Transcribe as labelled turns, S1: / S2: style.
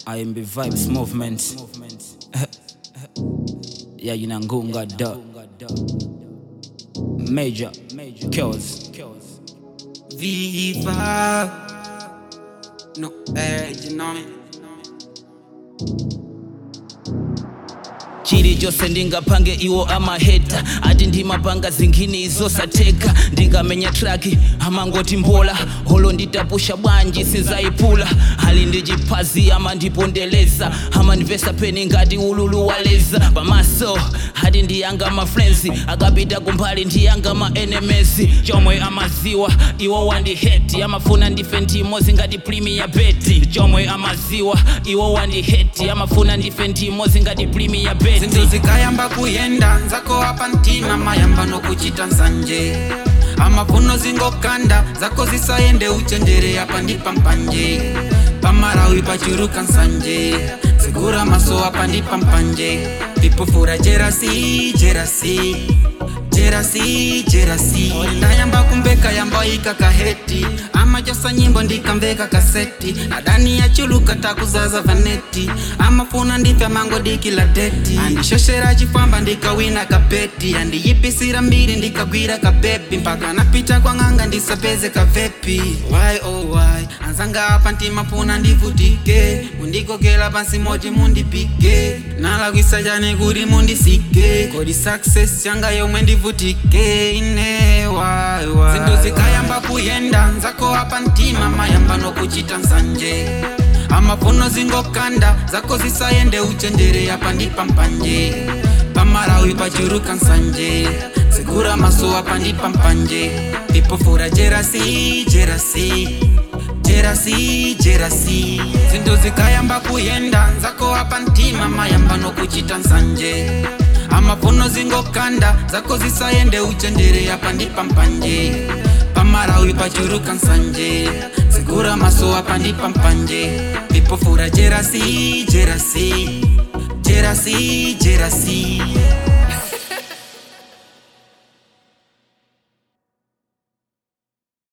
S1: IMB Vibes Movement. Yeah, you know, Ngunga da. Major kills.
S2: Viva. No edge, you know me.
S1: Chiri chose ndingapange iwo amaheta ati ndimapanga zingine izosateka ndingamenya traki amangoti mbola holo nditapusha bwanji sinzaipula hali ndijipazi ama ndipondeleza ama ndivesa peni ngati ululu waleza pamaso hati ndiyanga mafrenzi akapita kumbali ndiyanga ma enemies chomwe amaziwa iwo wandiheti amafuna ndife ndimozi ngati premier beti chomwe amaziwa iwo wandiheti amafuna ndife ndimozi ngati premier beti
S2: Zinto zikayamba kuyenda nzako hapa ntima mayamba nokuchita nsanje amavuno zingokanda zako zisayende uchendere hapa ndipa mpanje pamarawi pachuruka nsanje segura maso hapa ndipa mpanje pipufura jerasi ndayamba kumbeka yamba ikakaheti ama josa nyimbo ndikamveka kaseti nadani ya chuluka takuzaza vaneti amafuna ndifya mango dikila deti andishoshera chifamba ndikawina kapeti andiyipisira mbiri ndikagwira kabebi mpaka napita kwa ng'anga ndisapeze kavepi why oh why anzanga apa ntimafuna ndivutike mundikokela pansi moji mundipike nalagwisa jane kuri mundisike kodi success changa yomwe ndivutike Zinto zikayamba kuyenda nzako hapa ntima mayamba nokuchita nsanje amavuno zingokanda zako zisayende uchendere hapa ndipa mpanje pamarawi pachuruka nsanje segura maso hapa ndipa mpanje pipofura jerasi Zinto zikayamba kuyenda nzako hapa ntima mayamba nokuchita nsanje amavuno zingokanda zako zisayende uchendere hapa ndipa mpanje pamarawi pachuruka nsanje segura maso hapa ndipa mpanje pipofura jerasi